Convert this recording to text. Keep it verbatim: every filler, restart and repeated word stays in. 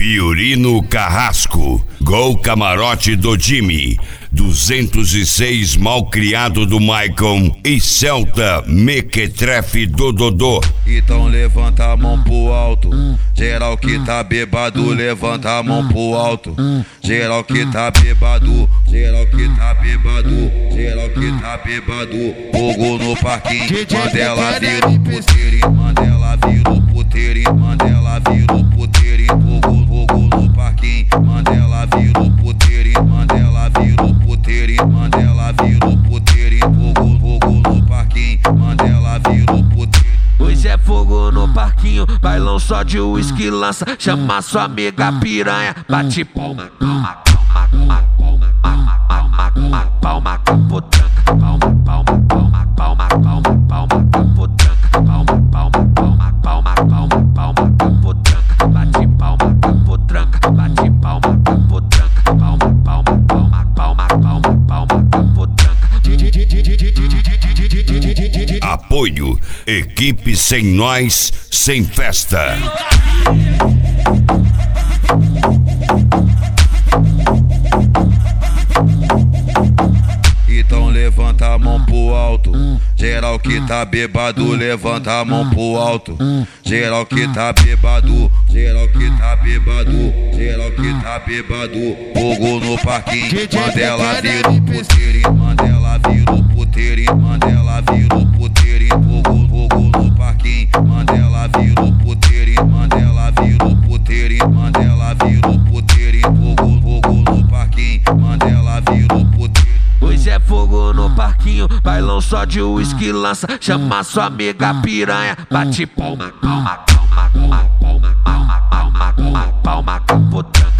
Fiorino Carrasco, Gol Camarote do Jimmy, duzentos e seis Malcriado do Maicon e Celta Mequetrefe do Dodô. Então levanta a mão pro alto, geral que tá bebado, levanta a mão pro alto. Geral que tá bebado, geral que tá bebado, geral que tá bebado. Fogo no parquinho, Mandela vira o puteiro, Mandela vira o puteiro, Mandela vira o puteiro. Fogo, fogo no parquinho, Mandela vira o puteiro, Mandela vira o puteiro, Mandela vira o puteiro. Fogo, fogo no parquinho, Mandela vira o puteiro. Hoje é fogo no parquinho, bailão só de uísque lança. Chama sua amiga piranha, bate palma, palma, palma, palma, palma, palma, palma, palma, capotranca, palma, palma, palma, palma, palma, palma, capotranca, palma, palma, palma, palma, palma, palma, capotranca, bate palma, capotranca, bate palma, capotranca, palma, palma, palma, palma, palma, palma, capotranca. Apoio, equipe sem nós, sem festa. Então levanta a mão pro alto, geral que tá bebado, levanta a mão pro alto. Geral que tá bebado, geral que tá bebado, geral que tá bebado. Fogo no parquinho, Mandela vira o puteiro, Mandela vira o puteiro, Mandela vira o puteiro. Fogo, fogo no parquinho, Mandela vira o puteiro, Mandela vira o puteiro, Mandela vira o puteiro. Fogo, fogo no parquinho, Mandela vira o puteiro. Hoje é fogo no parquinho, bailão só de uísque lança. Chama sua amiga piranha, bate palma, palma, palma, palma, palma, palma, palma, palma, palma, capotranca.